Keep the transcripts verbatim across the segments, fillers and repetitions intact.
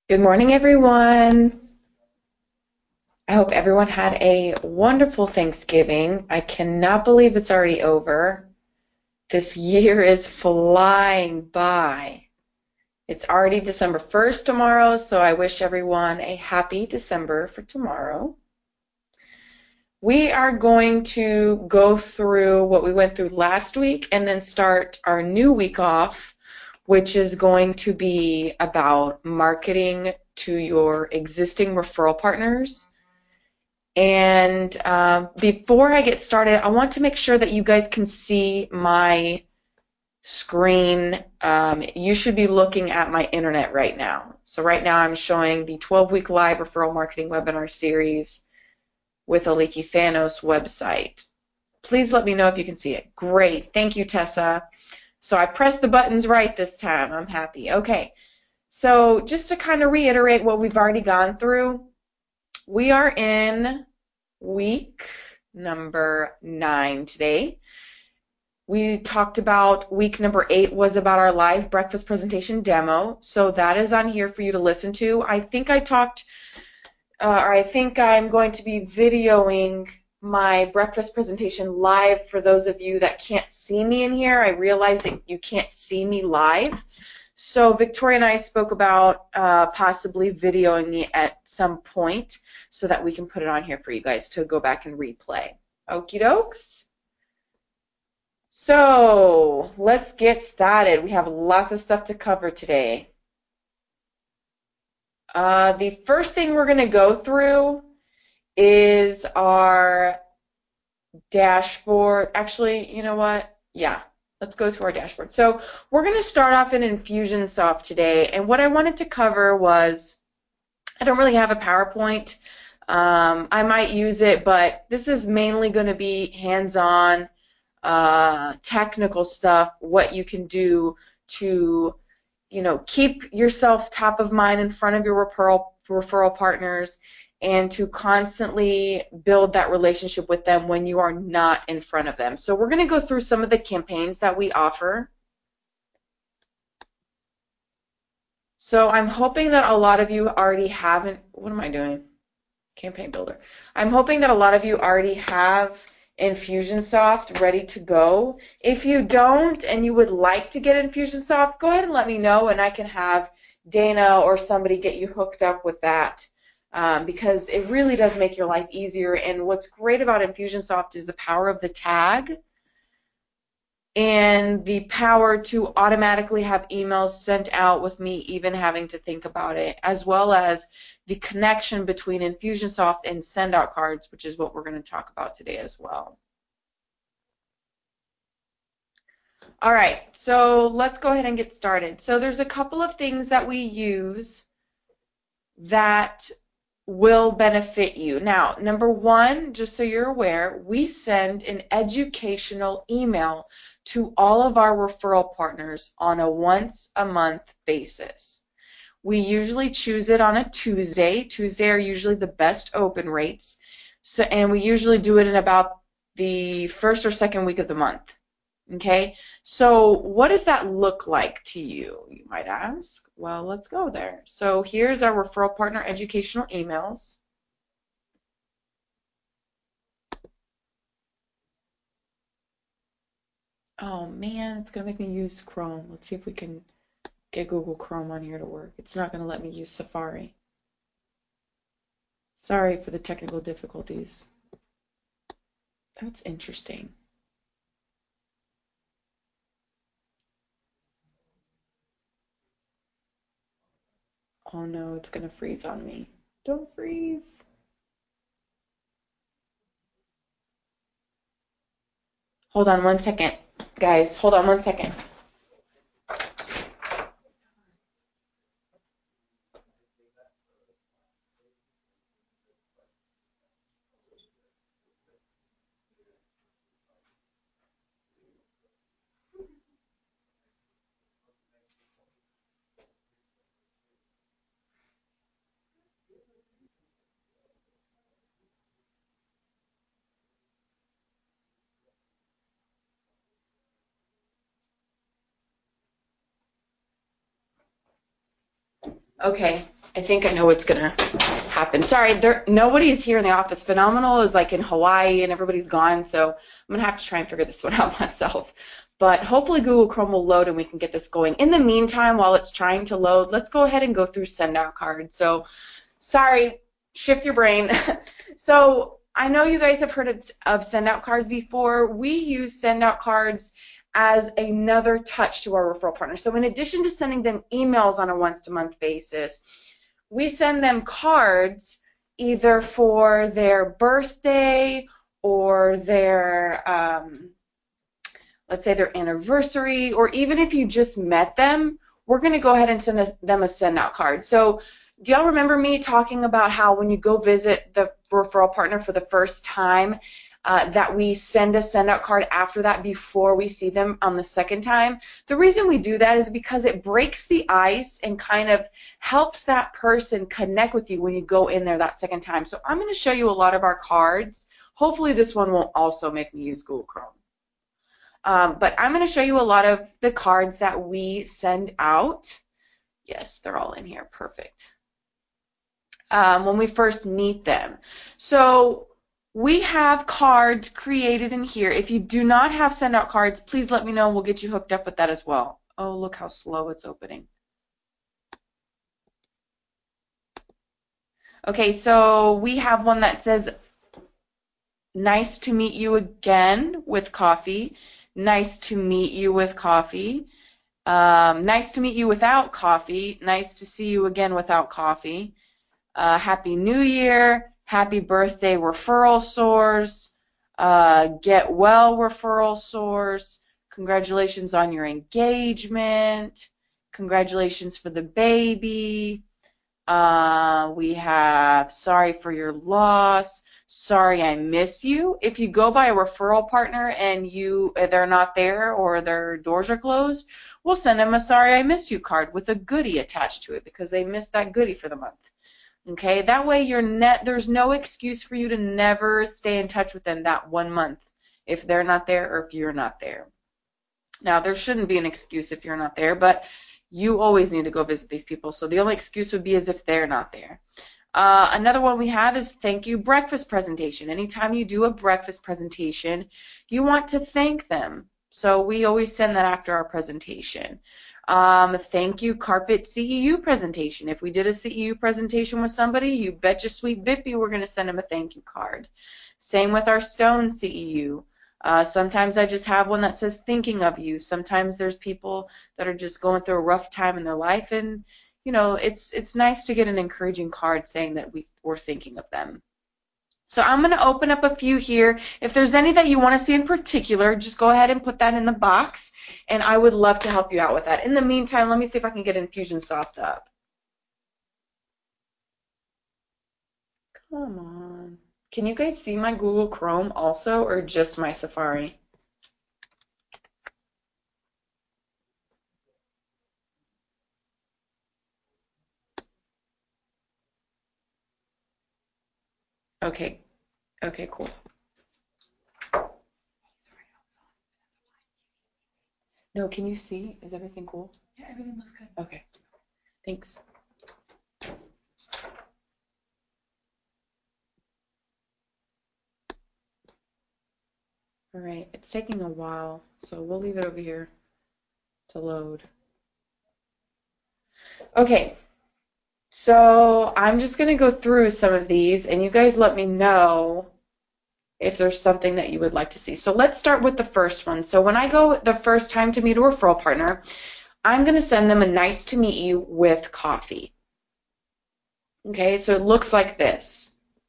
Good morning, everyone. I hope everyone had a wonderful Thanksgiving. I cannot believe it's already over. This year is flying by. It's already December first tomorrow, so I wish everyone a happy December for tomorrow. We are going to go through what we went through last week and then start our new week off, which is going to be about marketing to your existing referral partners. And um, before I get started, I want to make sure that you guys can see my screen. Um, you should be looking at my internet right now. So right now I'm showing the twelve-week live referral marketing webinar series with Aliki Thanos website. Please let me know if you can see it. Great. Thank you, Tessa. So I pressed the buttons right this time. I'm happy. Okay. So just to kind of reiterate what we've already gone through, we are in week number nine today. We talked about week number eight was about our live breakfast presentation demo. So that is on here for you to listen to. I think I talked, uh, or I think I'm going to be videoing my breakfast presentation live for those of you that can't see me in here. I realize that you can't see me live. So Victoria and I spoke about uh, possibly videoing me at some point so that we can put it on here for you guys to go back and replay. Okie dokes. So let's get started. We have lots of stuff to cover today. Uh, the first thing we're going to go through is our dashboard. Actually, you know what? Yeah, let's go to our dashboard. So we're going to start off in Infusionsoft today, and what I wanted to cover was, I don't really have a PowerPoint. Um, I might use it, but this is mainly going to be hands-on, uh, technical stuff, what you can do to, you know, keep yourself top of mind in front of your referral, referral partners and to constantly build that relationship with them when you are not in front of them. So we're going to go through some of the campaigns that we offer. So I'm hoping that a lot of you already haven't, what am I doing? Campaign Builder. I'm hoping that a lot of you already have Infusionsoft ready to go. If you don't and you would like to get Infusionsoft, go ahead and let me know and I can have Dana or somebody get you hooked up with that um, because it really does make your life easier. And what's great about Infusionsoft is the power of the tag and the power to automatically have emails sent out with me even having to think about it, as well as the connection between Infusionsoft and send-out cards, which is what we're going to talk about today as well. All right, so let's go ahead and get started. So there's a couple of things that we use that will benefit you. Now, number one, just so you're aware, we send an educational email to all of our referral partners on a once a month basis. We usually choose it on a Tuesday. Tuesday are usually the best open rates. So, and we usually do it in about the first or second week of the month. Okay, so what does that look like to you, you might ask? Well, let's go there. So here's our referral partner educational emails. Oh man, it's gonna make me use Chrome. Let's see if we can get Google Chrome on here to work. It's not gonna let me use Safari. Sorry for the technical difficulties. That's interesting. Oh no, it's gonna freeze on me. Don't freeze. Hold on one second. Guys, hold on one second. Okay, I think I know what's gonna happen. Sorry, there nobody's here in the office. Phenomenal is like in Hawaii and everybody's gone, so I'm gonna have to try and figure this one out myself. But hopefully Google Chrome will load and we can get this going. In the meantime, while it's trying to load, let's go ahead and go through send out cards. So sorry, shift your brain. So I know you guys have heard of, of send out cards before. We use send out cards as another touch to our referral partners. So in addition to sending them emails on a once a month basis, we send them cards either for their birthday or their, um, let's say their anniversary, or even if you just met them, we're going to go ahead and send them a send out card. So do y'all remember me talking about how when you go visit the referral partner for the first time, uh, that we send a send out card after that before we see them on the second time? The reason we do that is because it breaks the ice and kind of helps that person connect with you when you go in there that second time. So I'm going to show you a lot of our cards. Hopefully this one won't also make me use Google Chrome. Um, but I'm going to show you a lot of the cards that we send out. Yes, they're all in here. Perfect. Um, when we first meet them. So we have cards created in here. If you do not have send out cards, please let me know. We'll get you hooked up with that as well. Oh, look how slow it's opening. Okay, so we have one that says, nice to meet you again with coffee. Nice to meet you with coffee. Um, nice to meet you without coffee. Nice to see you again without coffee. Uh, Happy New Year. Happy birthday, referral source. Uh, get well, referral source. Congratulations on your engagement. Congratulations for the baby. Uh, we have sorry for your loss. Sorry I miss you. If you go by a referral partner and you they're not there or their doors are closed, we'll send them a sorry I miss you card with a goodie attached to it because they missed that goodie for the month. Okay, that way you're net there's no excuse for you to never stay in touch with them that one month if they're not there or if you're not there. Now, there shouldn't be an excuse if you're not there, but you always need to go visit these people. So the only excuse would be as if they're not there. Uh, another one we have is thank you breakfast presentation. Anytime you do a breakfast presentation, you want to thank them. So we always send that after our presentation. Um, thank you carpet C E U presentation. If we did a C E U presentation with somebody, you betcha sweet Bippy we're going to send them a thank you card. Same with our stone C E U. Uh, sometimes I just have one that says thinking of you. Sometimes there's people that are just going through a rough time in their life, and you know it's it's nice to get an encouraging card saying that we, we're thinking of them. So I'm going to open up a few here. If there's any that you want to see in particular, just go ahead and put that in the box, and I would love to help you out with that. In the meantime, let me see if I can get Infusionsoft up. Come on. Can you guys see my Google Chrome also, or just my Safari? Okay. Okay, cool. No, can you see? Is everything cool? Yeah, everything looks good. Okay. Thanks. All right, it's taking a while, so we'll leave it over here to load. Okay, so I'm just going to go through some of these, and you guys let me know if there's something that you would like to see. So let's start with the first one. So when I go the first time to meet a referral partner, I'm going to send them a nice to meet you with coffee. Okay, so it looks like this.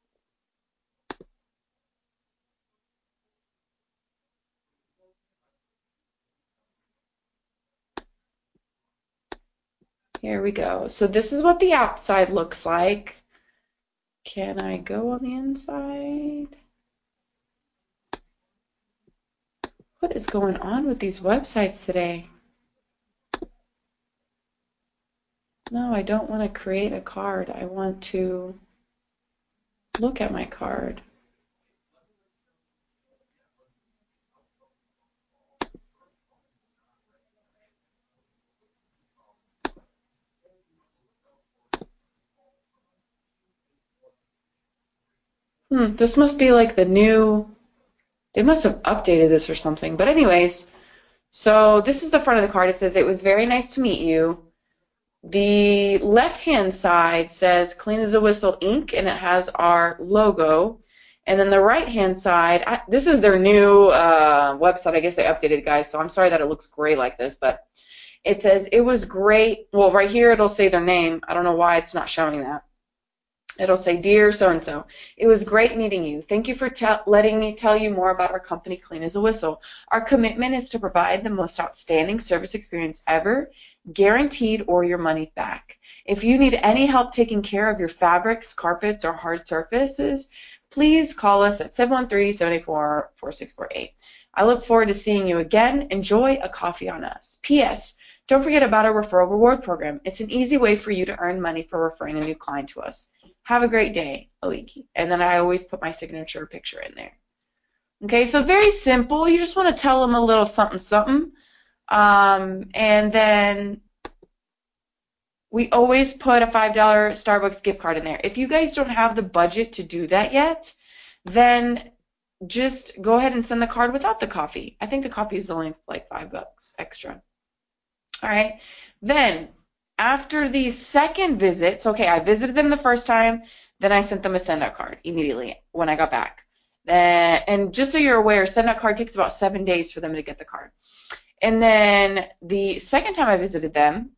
Here we go. So this is what the outside looks like. Can I go on the inside? What is going on with these websites today? No, I don't want to create a card. I want to look at my card. Hmm, this must be like the new, they must have updated this or something. But anyways, so this is the front of the card. It says, "It was very nice to meet you." The left-hand side says Clean as a Whistle Inc, and it has our logo. And then the right-hand side, I, this is their new uh, website. I guess they updated it, guys, so I'm sorry that it looks gray like this, but it says, "It was great." Well, right here it'll say their name. I don't know why it's not showing that. It'll say, "Dear so-and-so, it was great meeting you. Thank you for te- letting me tell you more about our company, Clean as a Whistle. Our commitment is to provide the most outstanding service experience ever, guaranteed or your money back. If you need any help taking care of your fabrics, carpets, or hard surfaces, please call us at seven one three, seven eight four, four six four eight. I look forward to seeing you again. Enjoy a coffee on us. P S. Don't forget about our referral reward program. It's an easy way for you to earn money for referring a new client to us. Have a great day, Aliki." And then I always put my signature picture in there. Okay, so very simple. You just want to tell them a little something, something. Um, and then we always put a five dollar Starbucks gift card in there. If you guys don't have the budget to do that yet, then just go ahead and send the card without the coffee. I think the coffee is only like five bucks extra. All right. Then, after the second visit, so okay, I visited them the first time, then I sent them a send out card immediately when I got back. Uh, and just so you're aware, send out card takes about seven days for them to get the card. And then the second time I visited them,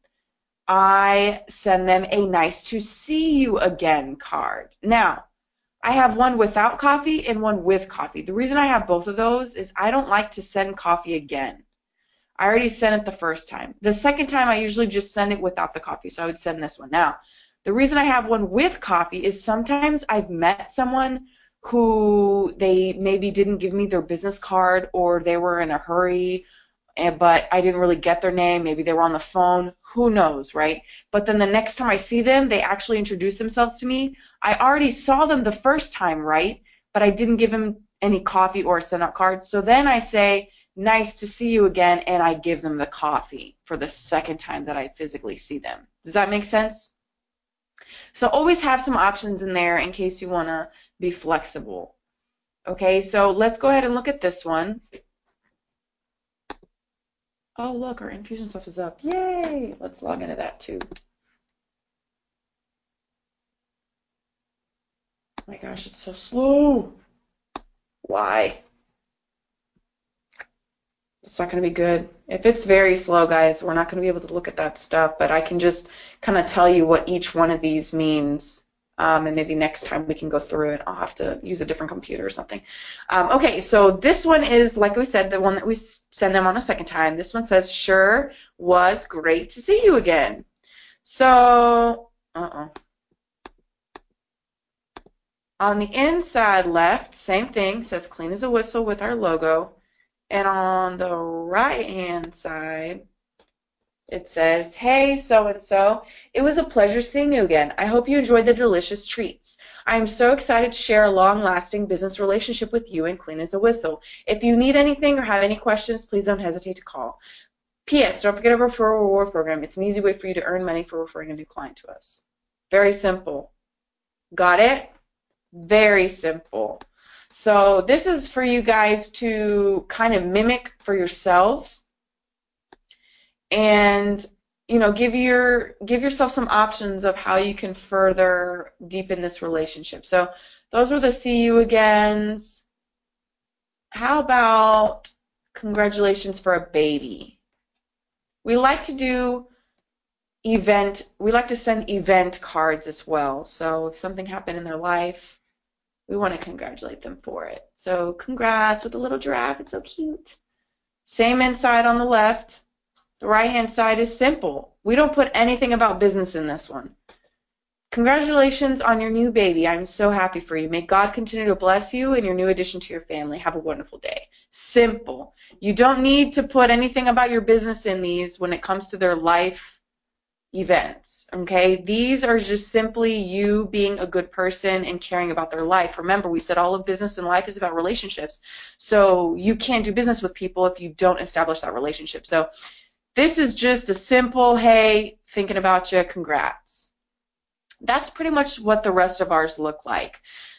I send them a nice to see you again card. Now, I have one without coffee and one with coffee. The reason I have both of those is I don't like to send coffee again. I already sent it the first time. The second time, I usually just send it without the coffee, so I would send this one. Now, the reason I have one with coffee is sometimes I've met someone who they maybe didn't give me their business card, or they were in a hurry, but I didn't really get their name. Maybe they were on the phone. Who knows, right? But then the next time I see them, they actually introduce themselves to me. I already saw them the first time, right? But I didn't give them any coffee or a send-out card. So then I say, "Nice to see you again," and I give them the coffee for the second time that I physically see them. Does that make sense? So always have some options in there in case you want to be flexible. Okay, so let's go ahead and look at this one. Oh, look, our infusion stuff is up. Yay! Let's log into that too. Oh my gosh, it's so slow. Why? It's not going to be good. If it's very slow, guys, we're not going to be able to look at that stuff, but I can just kind of tell you what each one of these means. Um, and maybe next time we can go through it. I'll have to use a different computer or something. Um, okay, so this one is, like we said, the one that we send them on a second time. This one says, "Sure was great to see you again." So, uh-oh. On the inside left, same thing, says "Clean as a Whistle" with our logo. And on the right-hand side, it says, "Hey, so-and-so, it was a pleasure seeing you again. I hope you enjoyed the delicious treats. I am so excited to share a long-lasting business relationship with you and Clean as a Whistle. If you need anything or have any questions, please don't hesitate to call. P S. Don't forget our referral reward program. It's an easy way for you to earn money for referring a new client to us." Very simple. Got it? Very simple. So this is for you guys to kind of mimic for yourselves, and you know, give your give yourself some options of how you can further deepen this relationship. So those were the "see you agains." How about "congratulations for a baby"? We like to do event, we like to send event cards as well. So if something happened in their life, we want to congratulate them for it. So congrats with the little giraffe. It's so cute. Same inside on the left. The right-hand side is simple. We don't put anything about business in this one. "Congratulations on your new baby. I'm so happy for you. May God continue to bless you and your new addition to your family. Have a wonderful day." Simple. You don't need to put anything about your business in these when it comes to their life events, okay? These are just simply you being a good person and caring about their life. Remember, we said all of business and life is about relationships. So you can't do business with people if you don't establish that relationship. So this is just a simple, "Hey, thinking about you, congrats." That's pretty much what the rest of ours look like.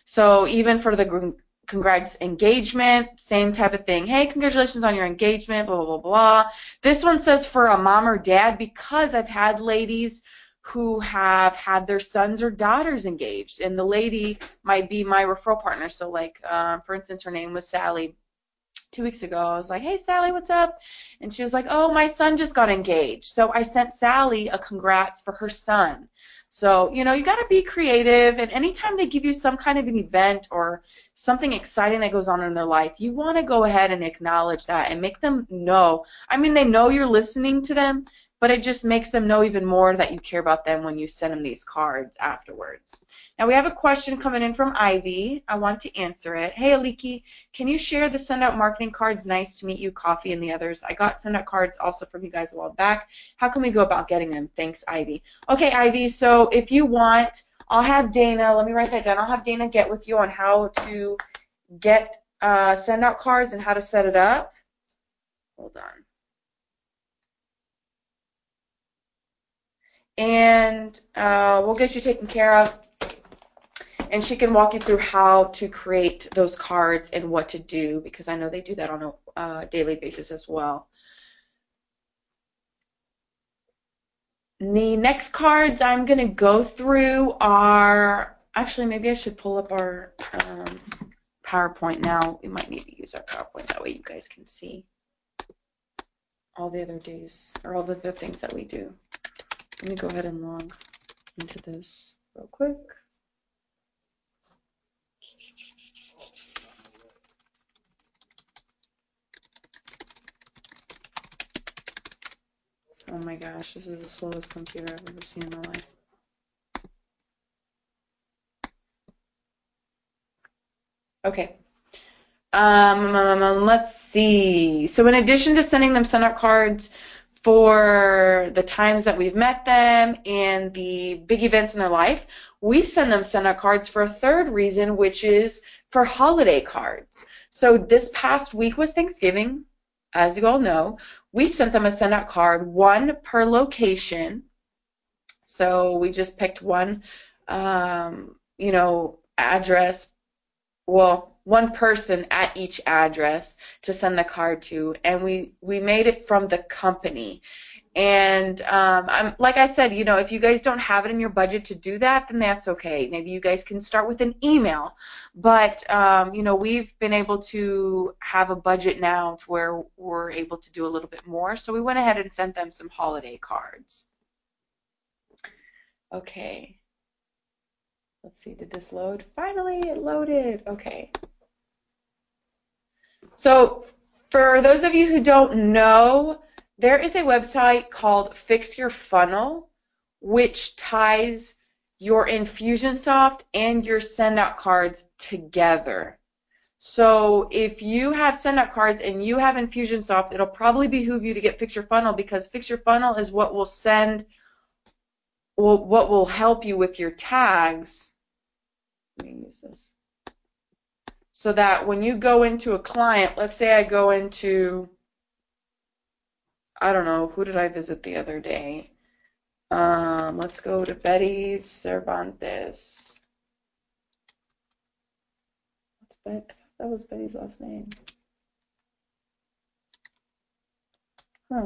So even for the congrats engagement, same type of thing. Hey, congratulations on your engagement, blah, blah, blah, blah. This one says for a mom or dad because I've had ladies who have had their sons or daughters engaged, and the lady might be my referral partner. So like, uh, for instance, her name was Sally. Two weeks ago, I was like, hey, Sally, what's up? And she was like, oh, my son just got engaged. So I sent Sally a congrats for her son. So, you know, you got to be creative. And anytime they give you some kind of an event or something exciting that goes on in their life, you want to go ahead and acknowledge that and make them know. I mean, they know you're listening to them, but it just makes them know even more that you care about them when you send them these cards afterwards. Now, we have a question coming in from Ivy. I want to answer it. Hey, Aliki, can you share the send out marketing cards? Nice to meet you, Coffee, and the others. I got send out cards also from you guys a while back. How can we go about getting them? Thanks, Ivy. Okay, Ivy, so if you want, I'll have Dana, let me write that down. I'll have Dana get with you on how to get uh, send out cards and how to set it up. Hold on. And uh, we'll get you taken care of. And she can walk you through how to create those cards and what to do, because I know they do that on a uh, daily basis as well. The next cards I'm going to go through are, actually maybe I should pull up our um, PowerPoint now. We might need to use our PowerPoint, that way you guys can see all the other days, or all the other things that we do. Let me go ahead and log into this real quick. Oh my gosh, this is the slowest computer I've ever seen in my life. Okay. Um, let's see. So in addition to sending them send out cards for the times that we've met them and the big events in their life, we send them send out cards for a third reason, which is for holiday cards. So this past week was Thanksgiving, as you all know. We sent them a send out card, one per location. So we just picked one, um, you know, address, well, one person at each address to send the card to, and we we made it from the company. And um, I'm, like I said, you know, if you guys don't have it in your budget to do that, then that's okay. Maybe you guys can start with an email. But, um, you know, we've been able to have a budget now to where we're able to do a little bit more. So we went ahead and sent them some holiday cards. Okay. Let's see, did this load? Finally, it loaded. Okay. So for those of you who don't know, there is a website called Fix Your Funnel, which ties your Infusionsoft and your send-out cards together. So if you have send-out cards and you have Infusionsoft, it'll probably behoove you to get Fix Your Funnel, because Fix Your Funnel is what will send, will, what will help you with your tags. Let me use this. So that when you go into a client, let's say I go into, I don't know, who did I visit the other day? Um, let's go to Betty Cervantes. What's Bet? I thought that was Betty's last name. Huh.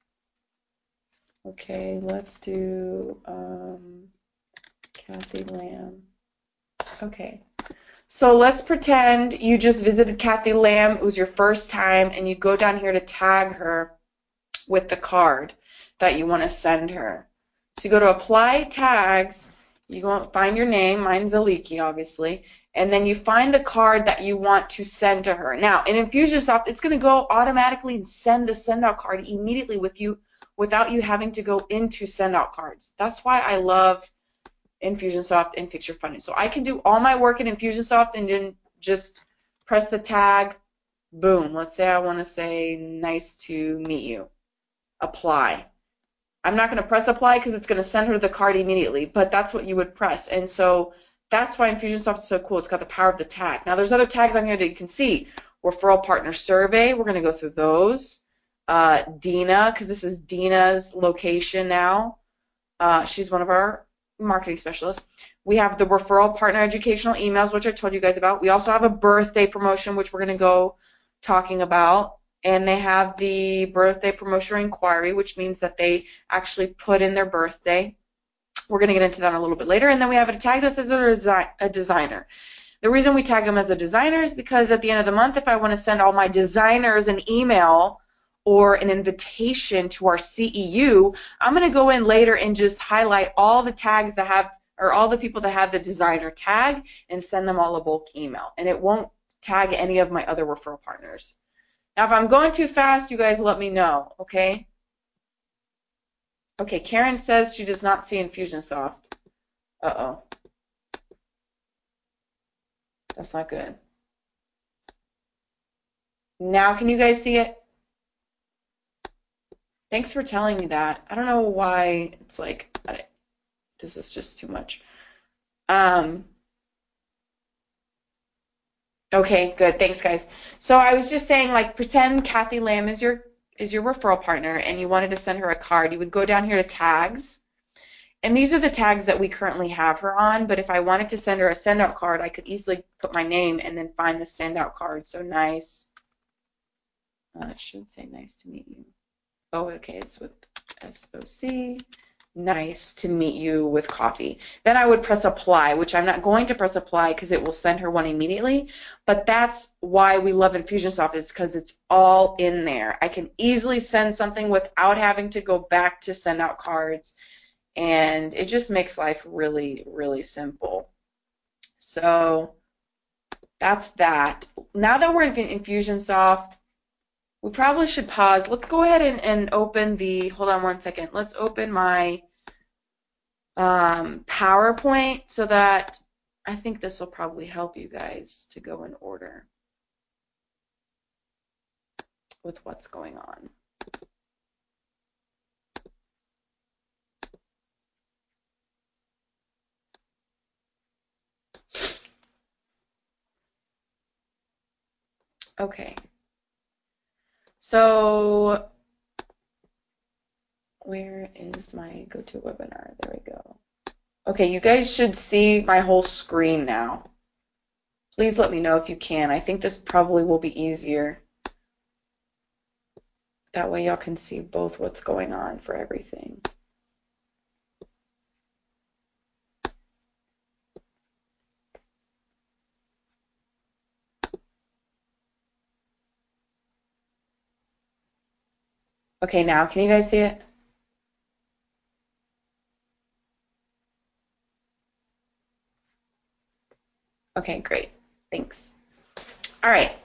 Okay, let's do um, Kathy Lamb. Okay. So let's pretend you just visited Kathy Lamb. It was your first time, and you go down here to tag her with the card that you want to send her. So you go to Apply Tags, you go find your name, mine's Aliki, obviously, and then you find the card that you want to send to her. Now, in Infusionsoft, it's going to go automatically and send the send out card immediately with you without you having to go into send out cards. That's why I love Infusionsoft and Fix Your Funnel. So I can do all my work in Infusionsoft and then just press the tag, boom. Let's say I want to say, nice to meet you. Apply. I'm not going to press apply because it's going to send her the card immediately, but that's what you would press. And so that's why Infusionsoft is so cool. It's got the power of the tag. Now there's other tags on here that you can see. Referral partner survey. We're going to go through those. Uh, Dina, because this is Dina's location now. Uh, she's one of our marketing specialist. We have the referral partner educational emails, which I told you guys about. We also have a birthday promotion, which we're going to go talking about. And they have the birthday promotion inquiry, which means that they actually put in their birthday. We're going to get into that a little bit later. And then we have a tag that says they're a designer. The reason we tag them as a designer is because at the end of the month, if I want to send all my designers an email or an invitation to our C E U, I'm going to go in later and just highlight all the tags that have, or all the people that have the designer tag and send them all a bulk email. And it won't tag any of my other referral partners. Now, if I'm going too fast, you guys let me know, okay? Okay, Karen says she does not see Infusionsoft. Uh-oh. That's not good. Now, can you guys see it? Thanks for telling me that. I don't know why it's like, this is just too much. Um, okay, good. Thanks, guys. So I was just saying, like, pretend Kathy Lamb is your is your referral partner, and you wanted to send her a card. You would go down here to tags, and these are the tags that we currently have her on. But if I wanted to send her a send out card, I could easily put my name and then find the send out card. So nice. Uh, it should say nice to meet you. Oh, okay, it's with S O C. Nice to meet you with coffee. Then I would press apply, which I'm not going to press apply because it will send her one immediately. But that's why we love Infusionsoft, is because it's all in there. I can easily send something without having to go back to send out cards. And it just makes life really, really simple. So that's that. Now that we're in Infusionsoft, we probably should pause. Let's go ahead and, and open the, hold on one second. Let's open my um, PowerPoint so that I think this will probably help you guys to go in order with what's going on. Okay. So where is my GoToWebinar? There we go. Okay, you guys should see my whole screen now. Please let me know if you can. I think this probably will be easier. That way y'all can see both what's going on for everything. Okay, now can you guys see it? Okay, great. Thanks. All right.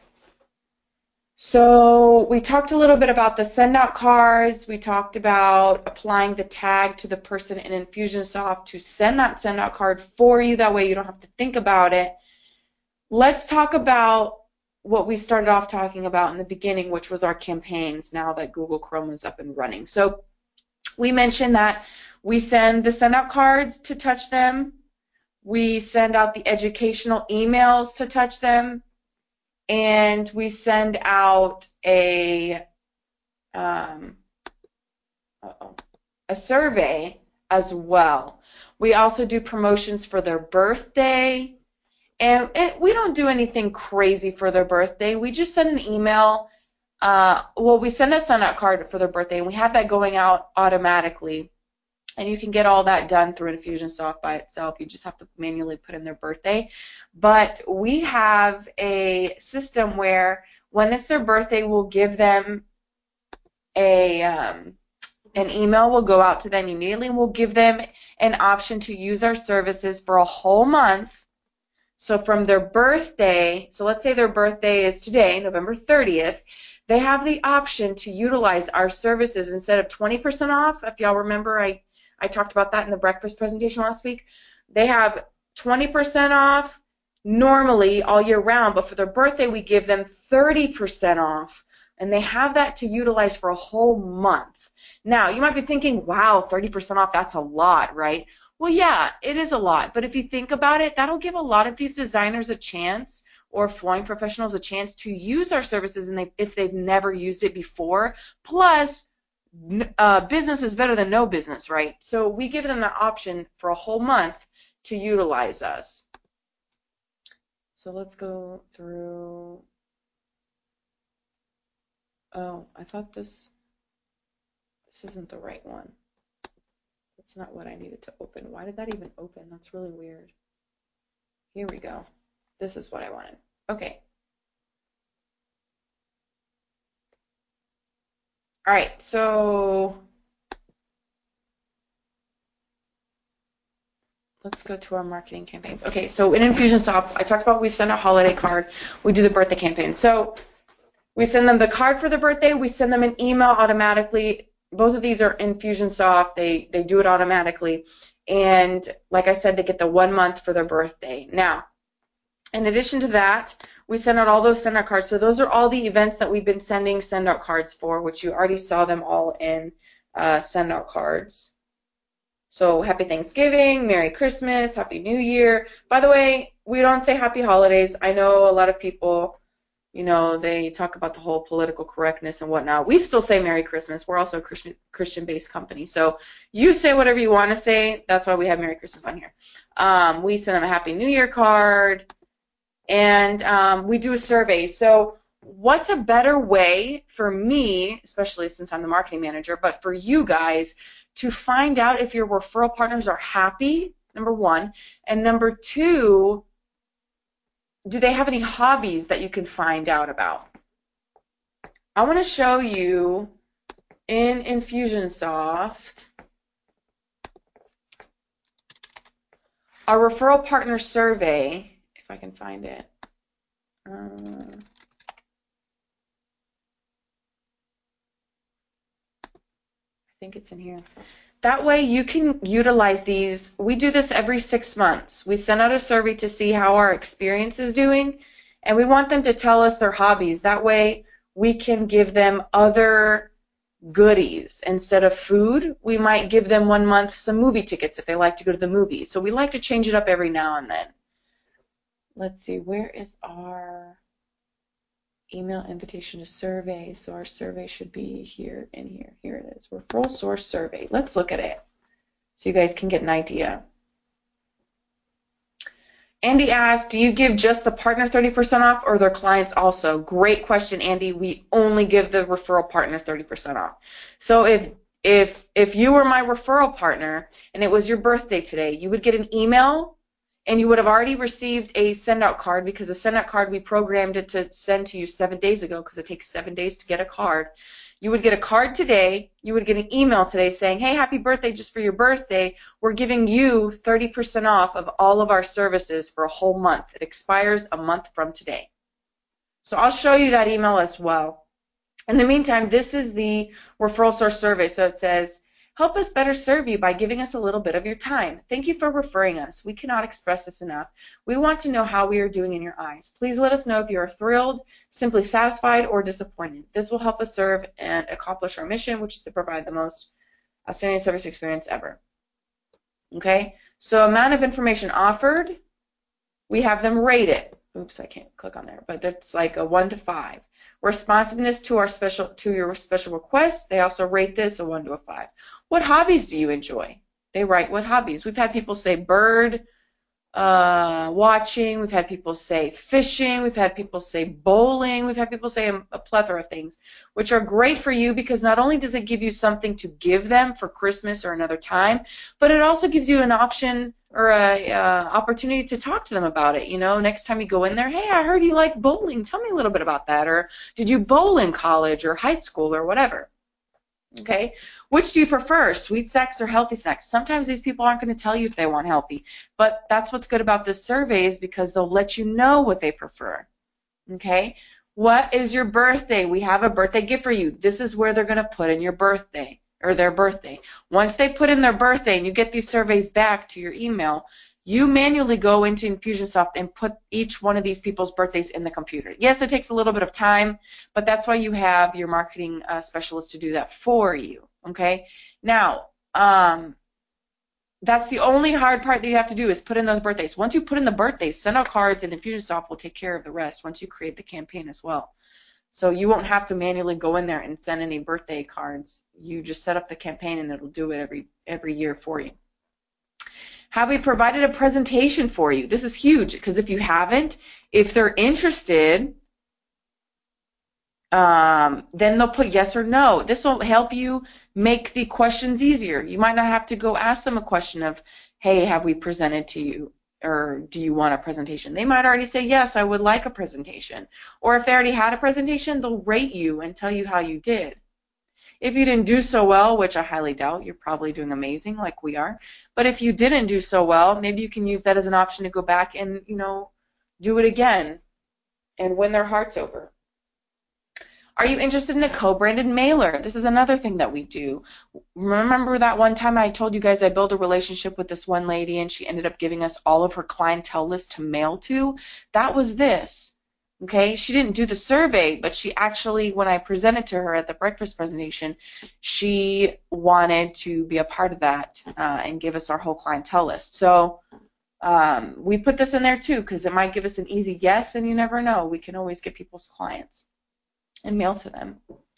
So we talked a little bit about the send out cards. We talked about applying the tag to the person in Infusionsoft to send that send out card for you. That way you don't have to think about it. Let's talk about what we started off talking about in the beginning, which was our campaigns now that Google Chrome is up and running. So we mentioned that we send the send out cards to touch them. We send out the educational emails to touch them. And we send out a um, uh-oh, a survey as well. We also do promotions for their birthday, and it, we don't do anything crazy for their birthday. We just send an email. Uh, well, we send a send-out card for their birthday, and we have that going out automatically. And you can get all that done through Infusionsoft by itself. You just have to manually put in their birthday. But we have a system where when it's their birthday, we'll give them a um, an email will go out to them immediately. We'll give them an option to use our services for a whole month. So from their birthday, so let's say their birthday is today, November thirtieth, they have the option to utilize our services instead of twenty percent off. If y'all remember, I, I talked about that in the breakfast presentation last week. They have twenty percent off normally all year round, but for their birthday, we give them thirty percent off. And they have that to utilize for a whole month. Now, you might be thinking, wow, thirty percent off, that's a lot, right? Well, yeah, it is a lot. But if you think about it, that'll give a lot of these designers a chance, or flooring professionals a chance to use our services and they, if they've never used it before. Plus, uh, business is better than no business, right? So we give them the option for a whole month to utilize us. So let's go through. Oh, I thought this, this isn't the right one. That's not what I needed to open. Why did that even open? That's really weird. Here we go. This is what I wanted. Okay. All right, so let's go to our marketing campaigns. Okay, so in Infusionsoft, I talked about we send a holiday card, we do the birthday campaign. So we send them the card for the birthday, we send them an email automatically. Both of these are Infusionsoft, they, they do it automatically. And like I said, they get the one month for their birthday. Now, in addition to that, we send out all those send out cards. So those are all the events that we've been sending send out cards for, which you already saw them all in uh, send out cards. So Happy Thanksgiving, Merry Christmas, Happy New Year. By the way, we don't say Happy Holidays. I know a lot of people, you know, they talk about the whole political correctness and whatnot. We still say Merry Christmas. We're also a Christian, Christian-based company. So you say whatever you want to say. That's why we have Merry Christmas on here. Um, we send them a Happy New Year card. And um, we do a survey. So what's a better way for me, especially since I'm the marketing manager, but for you guys to find out if your referral partners are happy, number one, and number two, do they have any hobbies that you can find out about? I want to show you in Infusionsoft our referral partner survey, if I can find it. Um, I think it's in here. That way you can utilize these. We do this every six months. We send out a survey to see how our experience is doing, and we want them to tell us their hobbies. That way we can give them other goodies. Instead of food, we might give them one month some movie tickets if they like to go to the movies. So we like to change it up every now and then. Let's see, where is our email invitation to survey? So our survey should be here in here. Here it is, referral source survey. Let's look at it so you guys can get an idea. Andy asked, do you give just the partner thirty percent off or their clients also? Great question, Andy. We only give the referral partner thirty percent off. So if if if you were my referral partner and it was your birthday today, you would get an email and you would have already received a send out card, because a send out card we programmed it to send to you seven days ago because it takes seven days to get a card. You would get a card today, you would get an email today saying, hey, happy birthday, just for your birthday, we're giving you thirty percent off of all of our services for a whole month. It expires a month from today. So I'll show you that email as well. In the meantime, this is the referral source survey. So it says, help us better serve you by giving us a little bit of your time. Thank you for referring us. We cannot express this enough. We want to know how we are doing in your eyes. Please let us know if you are thrilled, simply satisfied, or disappointed. This will help us serve and accomplish our mission, which is to provide the most outstanding service experience ever. Okay? So amount of information offered, we have them rated. Oops, I can't click on there, but that's like a one to five. Responsiveness to our special to your special requests, they also rate this a one to a five. What hobbies do you enjoy? They write what hobbies. We've had people say bird uh, watching. We've had people say fishing. We've had people say bowling. We've had people say a, a plethora of things, which are great for you because not only does it give you something to give them for Christmas or another time, but it also gives you an option or a uh, opportunity to talk to them about it. You know, next time you go in there, hey, I heard you like bowling. Tell me a little bit about that. Or did you bowl in college or high school or whatever? Okay, which do you prefer, sweet snacks or healthy snacks? Sometimes these people aren't going to tell you if they want healthy, but that's what's good about this survey is because they'll let you know what they prefer. Okay, what is your birthday? We have a birthday gift for you. This is where they're going to put in your birthday or their birthday. Once they put in their birthday and you get these surveys back to your email, you manually go into Infusionsoft and put each one of these people's birthdays in the computer. Yes, it takes a little bit of time, but that's why you have your marketing uh, specialist to do that for you, okay? Now, um, that's the only hard part that you have to do is put in those birthdays. Once you put in the birthdays, send out cards, and Infusionsoft will take care of the rest once you create the campaign as well. So you won't have to manually go in there and send any birthday cards. You just set up the campaign and it'll do it every every year for you. Have we provided a presentation for you? This is huge because if you haven't, if they're interested, um, then they'll put yes or no. This will help you make the questions easier. You might not have to go ask them a question of, hey, have we presented to you? Or do you want a presentation? They might already say, yes, I would like a presentation. Or if they already had a presentation, they'll rate you and tell you how you did. If you didn't do so well, which I highly doubt, you're probably doing amazing like we are. But if you didn't do so well, maybe you can use that as an option to go back and, you know, do it again and win their hearts over. Are you interested in a co-branded mailer? This is another thing that we do. Remember that one time I told you guys I built a relationship with this one lady and she ended up giving us all of her clientele list to mail to? That was this. Okay, she didn't do the survey, but she actually, when I presented to her at the breakfast presentation, she wanted to be a part of that uh, and give us our whole clientele list. So um, we put this in there too because it might give us an easy yes, and you never know. We can always get people's clients and mail to them.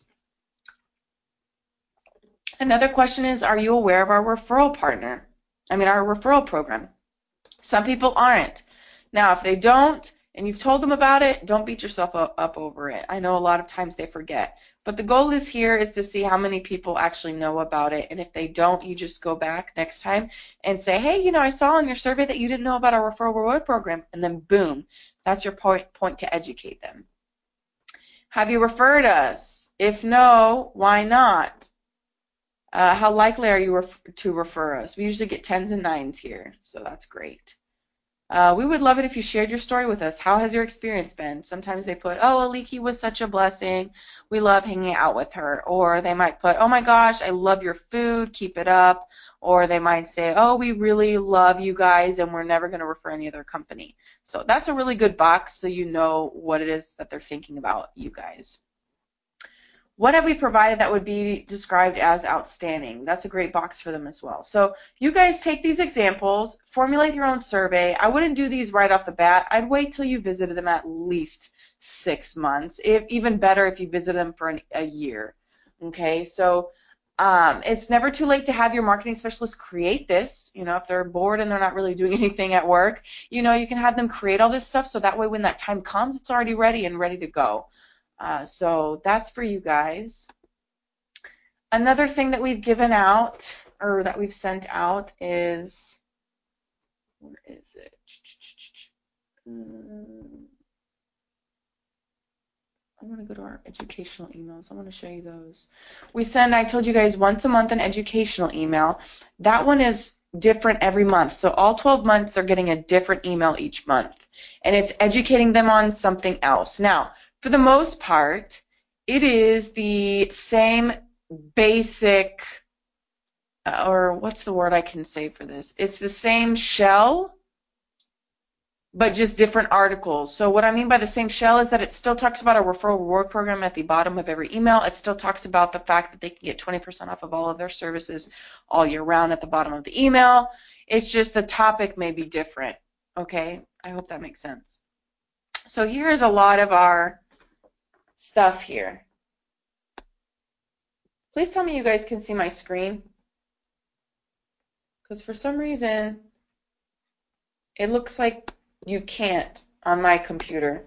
Another question is, are you aware of our referral partner? I mean, our referral program. Some people aren't. Now, if they don't, and you've told them about it, don't beat yourself up over it. I know a lot of times they forget. But the goal is here is to see how many people actually know about it. And if they don't, you just go back next time and say, hey, you know, I saw in your survey that you didn't know about our referral reward program. And then boom, that's your point, point to educate them. Have you referred us? If no, why not? Uh, how likely are you ref to refer us? We usually get tens and nines here, so that's great. Uh, we would love it if you shared your story with us. How has your experience been? Sometimes they put, oh, Aliki was such a blessing. We love hanging out with her. Or they might put, oh my gosh, I love your food. Keep it up. Or they might say, oh, we really love you guys and we're never going to refer any other company. So that's a really good box so you know what it is that they're thinking about you guys. What have we provided that would be described as outstanding? That's a great box for them as well. So you guys take these examples, formulate your own survey. I wouldn't do these right off the bat. I'd wait till you visited them at least six months. If, even better if you visit them for an, a year. Okay, so um, it's never too late to have your marketing specialist create this. You know, if they're bored and they're not really doing anything at work, you know, you can have them create all this stuff so that way when that time comes, it's already ready and ready to go. Uh, so that's for you guys. Another thing that we've given out, or that we've sent out is, where is it? Um, I want to go to our educational emails. I want to show you those. We send, I told you guys, once a month an educational email. That one is different every month. So all twelve months, they're getting a different email each month. And it's educating them on something else. Now, for the most part, it is the same basic, or what's the word I can say for this? It's the same shell, but just different articles. So what I mean by the same shell is that it still talks about a referral reward program at the bottom of every email. It still talks about the fact that they can get twenty percent off of all of their services all year round at the bottom of the email. It's just the topic may be different. Okay? I hope that makes sense. So here's a lot of our stuff here. Please tell me you guys can see my screen. Because for some reason, it looks like you can't on my computer.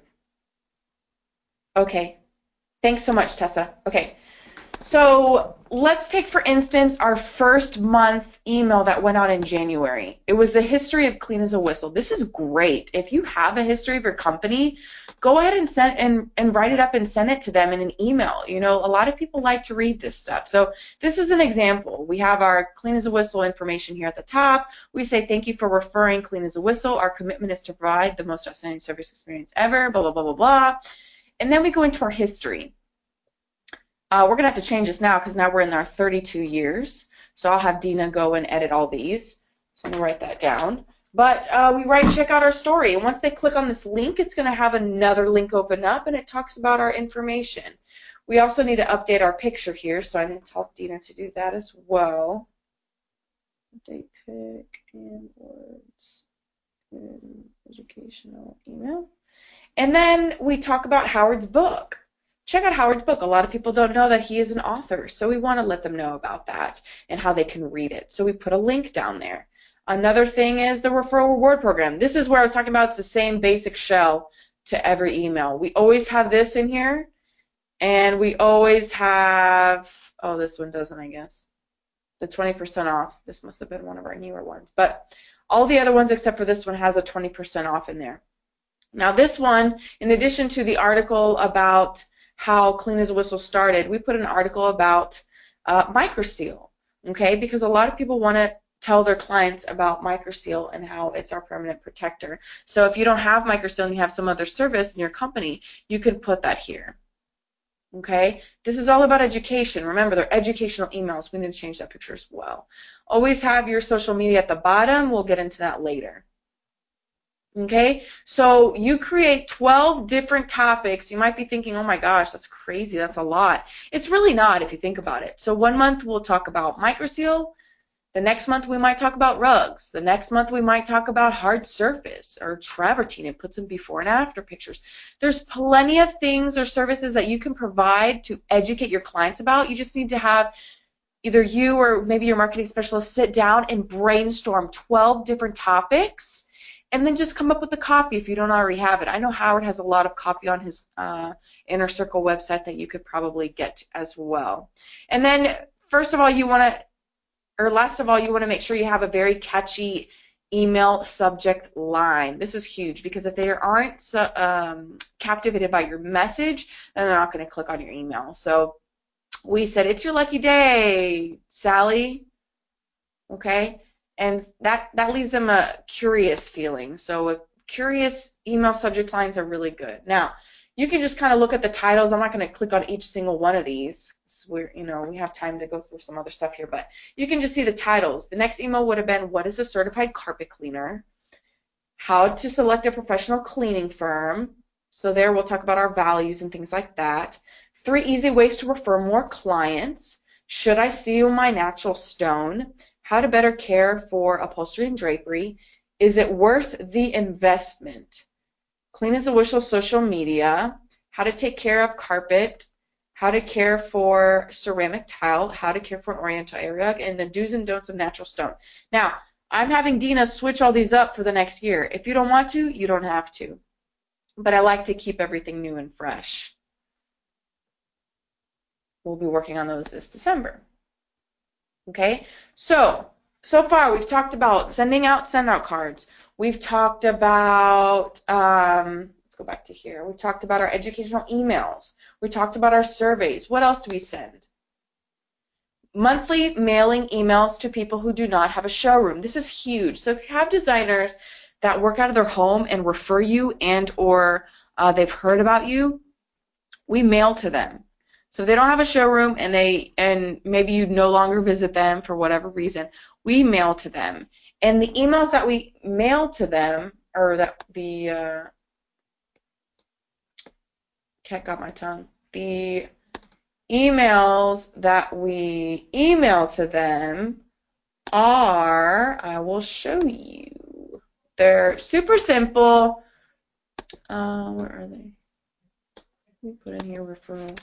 Okay. Thanks so much, Tessa. Okay. So let's take, for instance, our first month email that went out in January. It was the history of Clean as a Whistle. This is great. If you have a history of your company, go ahead and send and, and write it up and send it to them in an email. You know, a lot of people like to read this stuff. So this is an example. We have our Clean as a Whistle information here at the top. We say thank you for referring Clean as a Whistle. Our commitment is to provide the most outstanding service experience ever, blah, blah, blah, blah, blah. And then we go into our history. Uh, we're going to have to change this now because now we're in our thirty-two years. So I'll have Dina go and edit all these. So I'm going to write that down. But uh, we write, check out our story. And once they click on this link, it's going to have another link open up, and it talks about our information. We also need to update our picture here, so I'm going to tell Dina to do that as well. Update pic and words in educational email. And then we talk about Howard's book. check out Howard's book. A lot of people don't know that he is an author, so we want to let them know about that and how they can read it. So we put a link down there. Another thing is the referral reward program. This is where I was talking about. It's the same basic shell to every email. We always have this in here, and we always have, oh, this one doesn't, I guess, the twenty percent off. This must have been one of our newer ones. But all the other ones except for this one has a twenty percent off in there. Now this one, in addition to the article about how Clean as a Whistle started, we put an article about uh, MicroSeal, okay? Because a lot of people want to tell their clients about MicroSeal and how it's our permanent protector. So if you don't have MicroSeal and you have some other service in your company, you can put that here, okay? This is all about education. Remember, they're educational emails. We need to change that picture as well. Always have your social media at the bottom. We'll get into that later. Okay, so you create twelve different topics. You might be thinking, oh my gosh, that's crazy, that's a lot. It's really not if you think about it. So one month we'll talk about MicroSeal. The next month we might talk about rugs. The next month we might talk about hard surface or travertine and put some before and after pictures. There's plenty of things or services that you can provide to educate your clients about. You just need to have either you or maybe your marketing specialist sit down and brainstorm twelve different topics, and then just come up with the copy if you don't already have it. I know Howard has a lot of copy on his uh, Inner Circle website that you could probably get as well. And then, first of all, you want to, or last of all, you want to make sure you have a very catchy email subject line. This is huge because if they aren't um, captivated by your message, then they're not going to click on your email. So we said, it's your lucky day, Sally. Okay? And that, that leaves them a curious feeling. So a curious email subject lines are really good. Now, you can just kind of look at the titles. I'm not going to click on each single one of these. We're, you know, we have time to go through some other stuff here, but you can just see the titles. The next email would have been, what is a certified carpet cleaner? How to select a professional cleaning firm. So there we'll talk about our values and things like that. Three easy ways to refer more clients. Should I seal my natural stone? How to better care for upholstery and drapery. Is it worth the investment? Clean as a Whistle social media. How to take care of carpet. How to care for ceramic tile. How to care for an oriental area. And the do's and don'ts of natural stone. Now, I'm having Dina switch all these up for the next year. If you don't want to, you don't have to. But I like to keep everything new and fresh. We'll be working on those this December. Okay, so, so far we've talked about sending out send-out cards. We've talked about, um, let's go back to here. We've talked about our educational emails. We talked about our surveys. What else do we send? Monthly mailing emails to people who do not have a showroom. This is huge. So if you have designers that work out of their home and refer you and or uh, they've heard about you, we mail to them. So if they don't have a showroom and they and maybe you no longer visit them for whatever reason, we mail to them. And the emails that we mail to them, or that the uh, cat got my tongue. The emails that we email to them are, I will show you. They're super simple. Uh, where are they? Let me put in here referral.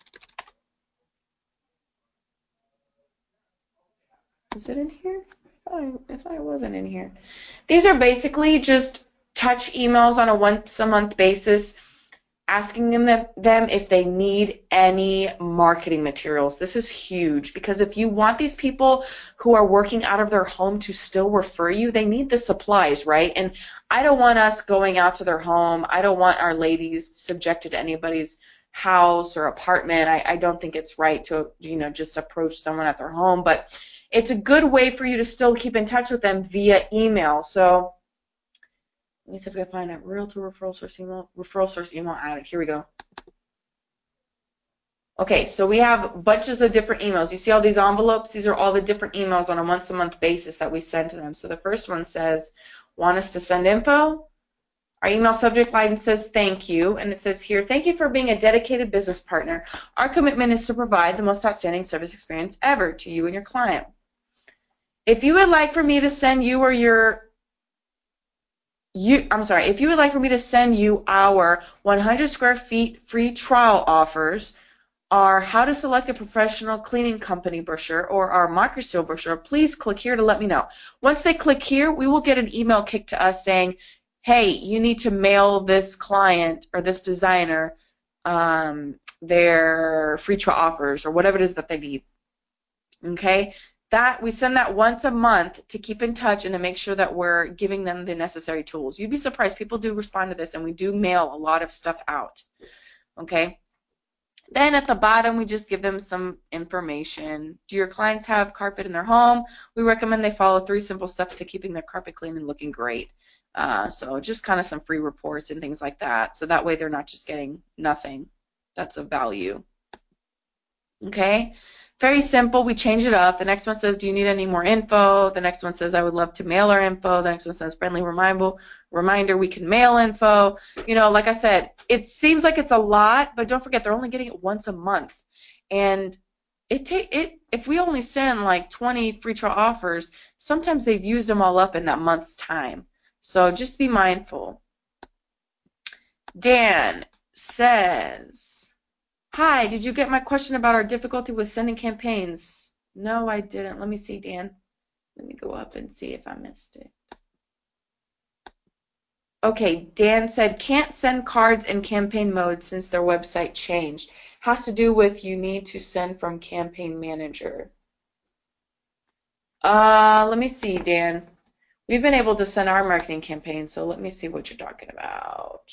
Is it in here? If I, if I wasn't in here. These are basically just touch emails on a once a month basis, asking them, them if they need any marketing materials. This is huge because if you want these people who are working out of their home to still refer you, they need the supplies, right? And I don't want us going out to their home. I don't want our ladies subjected to anybody's house or apartment. I, I don't think it's right to, you know, just approach someone at their home, but it's a good way for you to still keep in touch with them via email. So let me see if we can find a realtor referral source email, referral source email added. Here we go. Okay, so we have bunches of different emails. You see all these envelopes? These are all the different emails on a once-a-month basis that we send to them. So the first one says, want us to send info? Our email subject line says thank you, and it says here, thank you for being a dedicated business partner. Our commitment is to provide the most outstanding service experience ever to you and your client. If you would like for me to send you or your you, I'm sorry, if you would like for me to send you our one hundred square feet free trial offers, our How to Select a Professional Cleaning Company brochure, or our microseal brochure, please click here to let me know. Once they click here, we will get an email kicked to us saying, hey, you need to mail this client or this designer um, their free trial offers or whatever it is that they need. Okay? That we send that once a month to keep in touch and to make sure that we're giving them the necessary tools. You'd be surprised. People do respond to this, and we do mail a lot of stuff out. Okay? Then at the bottom, we just give them some information. Do your clients have carpet in their home? We recommend they follow three simple steps to keeping their carpet clean and looking great. Uh, so just kind of some free reports and things like that. So that way they're not just getting nothing that's of value. Okay? Very simple. We change it up. The next one says, do you need any more info? The next one says, I would love to mail our info. The next one says, friendly reminder, reminder we can mail info. You know, like I said, it seems like it's a lot, but don't forget, they're only getting it once a month. And it take it if we only send like twenty free trial offers, sometimes they've used them all up in that month's time. So just be mindful. Dan says, hi, did you get my question about our difficulty with sending campaigns? No, I didn't. Let me see, Dan. Let me go up and see if I missed it. Okay, Dan said, can't send cards in campaign mode since their website changed. Has to do with you need to send from Campaign Manager. Uh, let me see, Dan. We've been able to send our marketing campaigns, so let me see what you're talking about.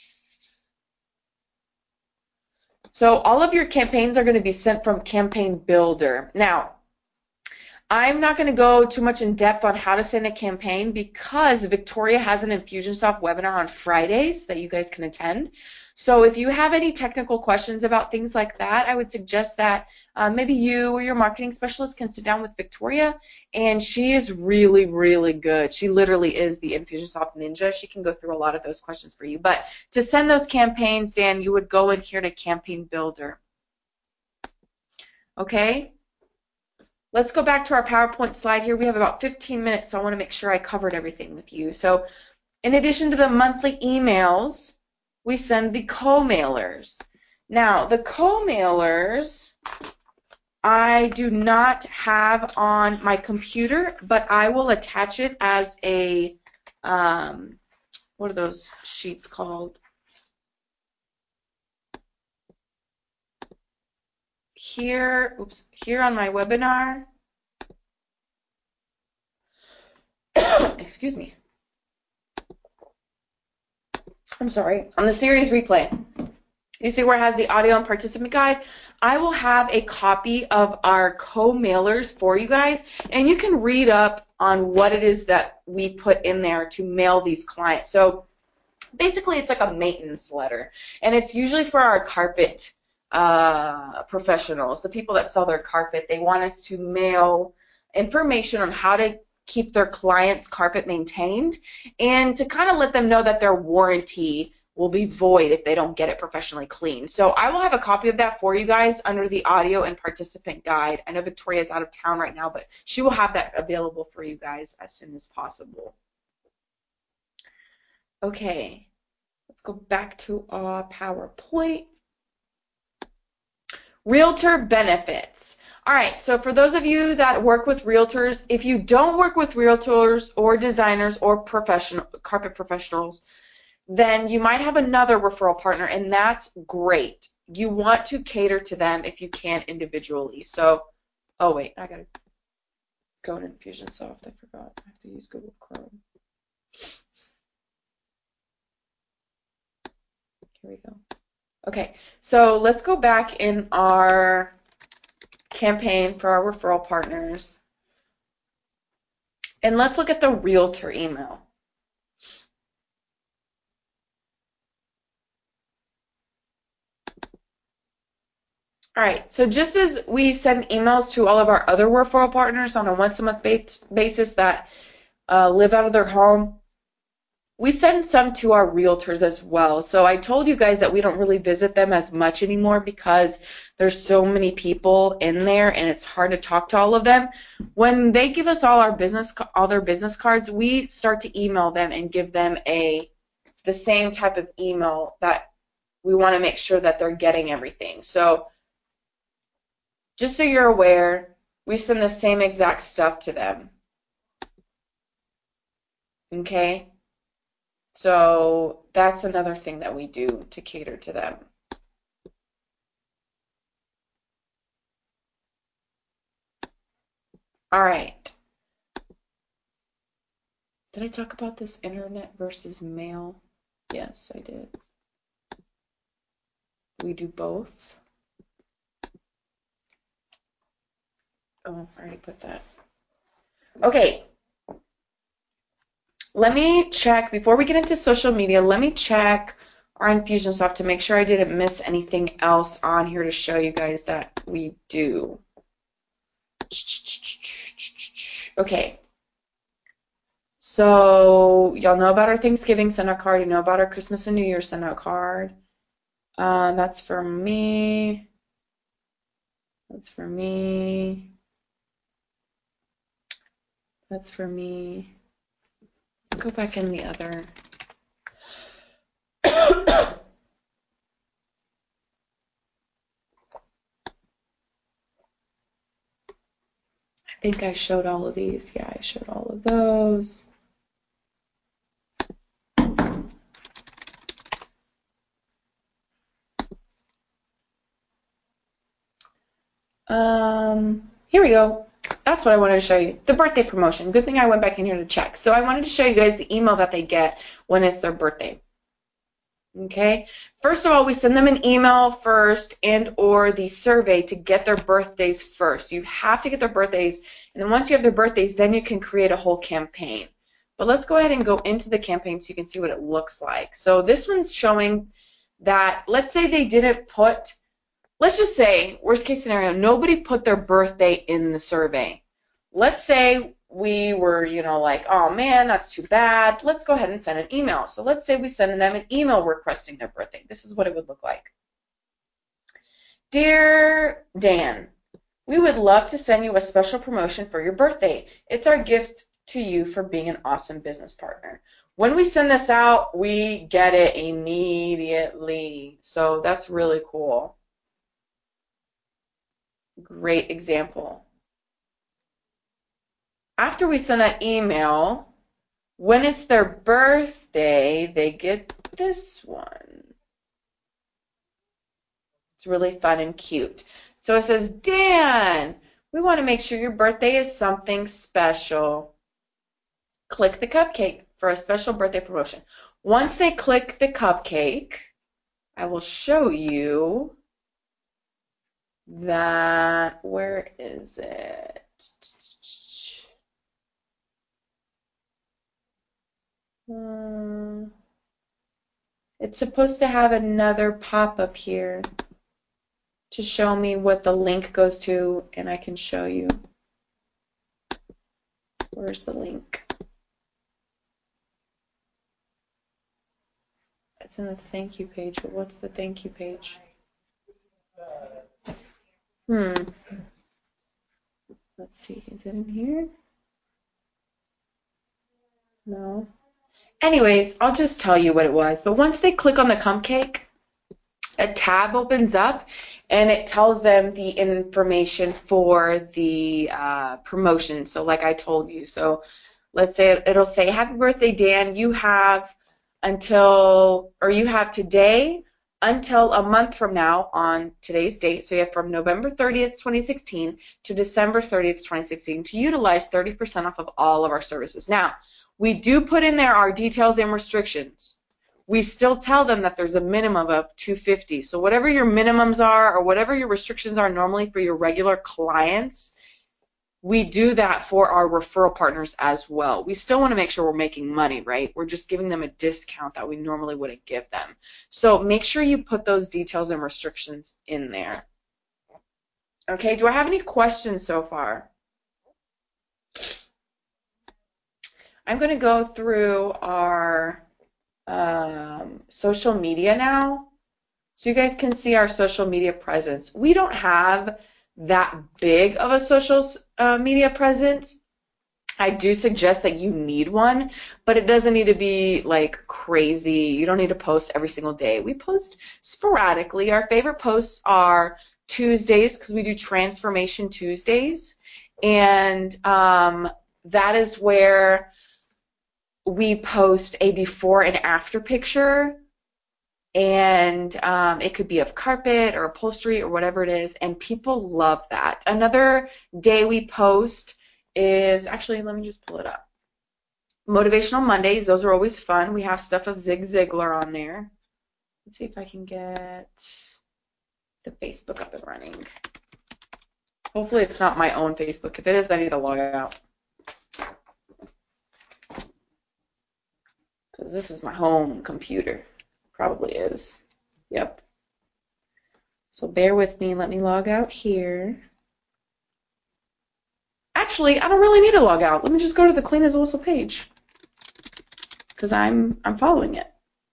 So all of your campaigns are going to be sent from Campaign Builder. Now, I'm not going to go too much in depth on how to send a campaign because Victoria has an Infusionsoft webinar on Fridays that you guys can attend. So if you have any technical questions about things like that, I would suggest that uh, maybe you or your marketing specialist can sit down with Victoria, and she is really, really good. She literally is the Infusionsoft ninja. She can go through a lot of those questions for you. But to send those campaigns, Dan, you would go in here to Campaign Builder. Okay? Let's go back to our PowerPoint slide here. We have about fifteen minutes, so I want to make sure I covered everything with you. So in addition to the monthly emails, we send the co-mailers. Now, the co-mailers I do not have on my computer, but I will attach it as a, um, what are those sheets called? Here, oops, here on my webinar. Excuse me. I'm sorry. On the series replay. You see where it has the audio and participant guide? I will have a copy of our co-mailers for you guys, and you can read up on what it is that we put in there to mail these clients. So basically, it's like a maintenance letter, and it's usually for our carpet uh, professionals, the people that sell their carpet. They want us to mail information on how to keep their clients' carpet maintained and to kind of let them know that their warranty will be void if they don't get it professionally cleaned. So I will have a copy of that for you guys under the audio and participant guide. I know Victoria's out of town right now, but she will have that available for you guys as soon as possible. Okay, let's go back to our PowerPoint. Realtor benefits. All right, so for those of you that work with realtors, if you don't work with realtors or designers or professional carpet professionals, then you might have another referral partner, and that's great. You want to cater to them if you can individually. So, oh wait, I gotta go to Infusionsoft. I forgot. I have to use Google Chrome. Here we go. Okay, so let's go back in our campaign for our referral partners, and let's look at the realtor email. All right, so just as we send emails to all of our other referral partners on a once a month basis that uh, live out of their home, We send some to our realtors as well. So I told you guys that we don't really visit them as much anymore because there's so many people in there and it's hard to talk to all of them. When they give us all our business, all their business cards, we start to email them and give them a the same type of email that we want to make sure that they're getting everything. So just so you're aware, we send the same exact stuff to them. Okay? So that's another thing that we do to cater to them. All right. Did I talk about this internet versus mail? Yes, I did. We do both. Oh, I already put that. Okay. Let me check, before we get into social media, let me check our Infusionsoft to make sure I didn't miss anything else on here to show you guys that we do. Okay. So y'all know about our Thanksgiving send out card. You know about our Christmas and New Year send out card. Uh, that's for me. That's for me. That's for me. Let's go back in the other. I think I showed all of these. Yeah, I showed all of those. Um, here we go. That's what I wanted to show you. The birthday promotion. Good thing I went back in here to check. So I wanted to show you guys the email that they get when it's their birthday. Okay. First of all, we send them an email first and or the survey to get their birthdays first. You have to get their birthdays, and then once you have their birthdays, then you can create a whole campaign. But let's go ahead and go into the campaign so you can see what it looks like. So this one's showing that, let's say they didn't put, let's just say, worst case scenario, nobody put their birthday in the survey. Let's say we were, you know, like, oh man, that's too bad. Let's go ahead and send an email. So let's say we send them an email requesting their birthday. This is what it would look like. Dear Dan, we would love to send you a special promotion for your birthday. It's our gift to you for being an awesome business partner. When we send this out, we get it immediately. So that's really cool. Great example. After we send that email, when it's their birthday, they get this one. It's really fun and cute. So it says, Dan, we want to make sure your birthday is something special. Click the cupcake for a special birthday promotion. Once they click the cupcake, I will show you that, where is it? Um, it's supposed to have another pop-up here to show me what the link goes to, and I can show you. Where's the link? It's in the thank you page, but what's the thank you page? Hmm. Let's see, is it in here? No. Anyways, I'll just tell you what it was. But once they click on the cupcake, a tab opens up and it tells them the information for the uh, promotion. So like I told you, so let's say it'll say, happy birthday, Dan. You have until, or you have today until a month from now on today's date. So you have from November thirtieth, twenty sixteen to December thirtieth, twenty sixteen to utilize thirty percent off of all of our services. Now, we do put in there our details and restrictions. We still tell them that there's a minimum of two hundred fifty dollars. So whatever your minimums are or whatever your restrictions are normally for your regular clients, we do that for our referral partners as well. We still want to make sure we're making money, right? We're just giving them a discount that we normally wouldn't give them. So make sure you put those details and restrictions in there. Okay, do I have any questions so far? I'm going to go through our um, social media now. So you guys can see our social media presence. We don't have that big of a social uh, media presence. I do suggest that you need one, but it doesn't need to be like crazy. You don't need to post every single day. We post sporadically. Our favorite posts are Tuesdays because we do Transformation Tuesdays. And um, that is where we post a before and after picture, and um, it could be of carpet or upholstery or whatever it is, and people love that. Another day we post is, actually, let me just pull it up. Motivational Mondays, those are always fun. We have stuff of Zig Ziglar on there. Let's see if I can get the Facebook up and running. Hopefully it's not my own Facebook. If it is, I need to log out, because this is my home computer. Probably is. Yep. So bear with me. Let me log out here. Actually, I don't really need to log out. Let me just go to the Clean as a Whistle page, because I'm I'm following it.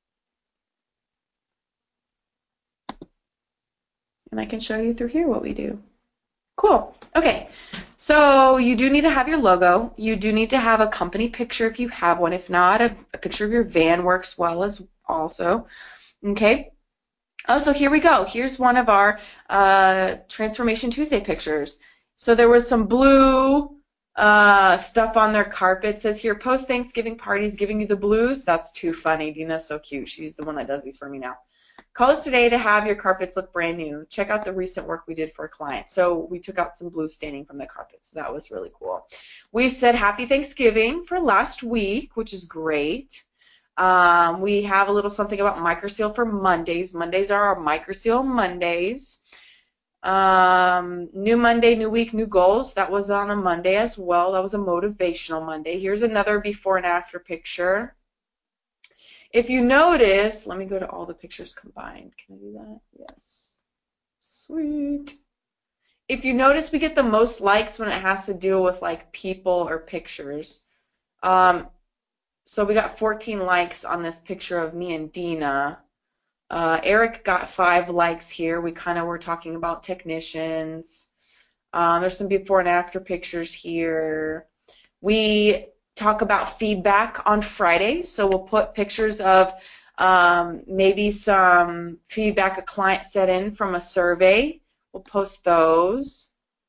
And I can show you through here what we do. Cool. Okay. So you do need to have your logo. You do need to have a company picture if you have one. If not, a, a picture of your van works well as also. Okay. Oh, so here we go. Here's one of our uh, Transformation Tuesday pictures. So there was some blue uh, stuff on their carpet. It says here, post Thanksgiving parties giving you the blues. That's too funny. Dina's so cute. She's the one that does these for me now. Call us today to have your carpets look brand new. Check out the recent work we did for a client. So we took out some blue staining from the carpet. So that was really cool. We said happy Thanksgiving for last week, which is great. Um, we have a little something about Microseal for Mondays. Mondays are our Microseal Mondays. Um, new Monday, new week, new goals. That was on a Monday as well. That was a motivational Monday. Here's another before and after picture. If you notice, let me go to all the pictures combined. Can I do that? Yes. Sweet. If you notice, we get the most likes when it has to deal with like people or pictures. Um, so we got fourteen likes on this picture of me and Dina. Uh, Eric got five likes here. We kind of were talking about technicians. Um, there's some before and after pictures here. We talk about feedback on Fridays, so we'll put pictures of um, maybe some feedback a client sent in from a survey. We'll post those.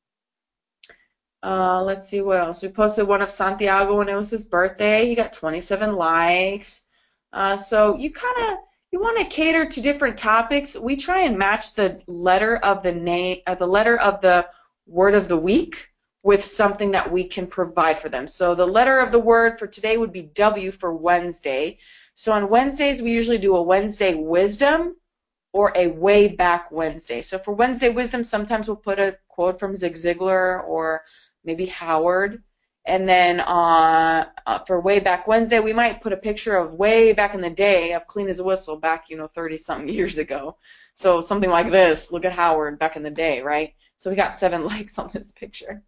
Uh, let's see what else. We posted one of Santiago when it was his birthday. He got twenty-seven likes. Uh, so you kind of you want to cater to different topics. We try and match the letter of the name, uh, the letter of the word of the week with something that we can provide for them. So the letter of the word for today would be W for Wednesday. So on Wednesdays we usually do a Wednesday wisdom or a way back Wednesday. So for Wednesday wisdom, sometimes we'll put a quote from Zig Ziglar or maybe Howard. And then uh, uh, for way back Wednesday, we might put a picture of way back in the day of Clean as a Whistle back, you know, thirty something years ago. So something like this, look at Howard back in the day, right? So we got seven likes on this picture.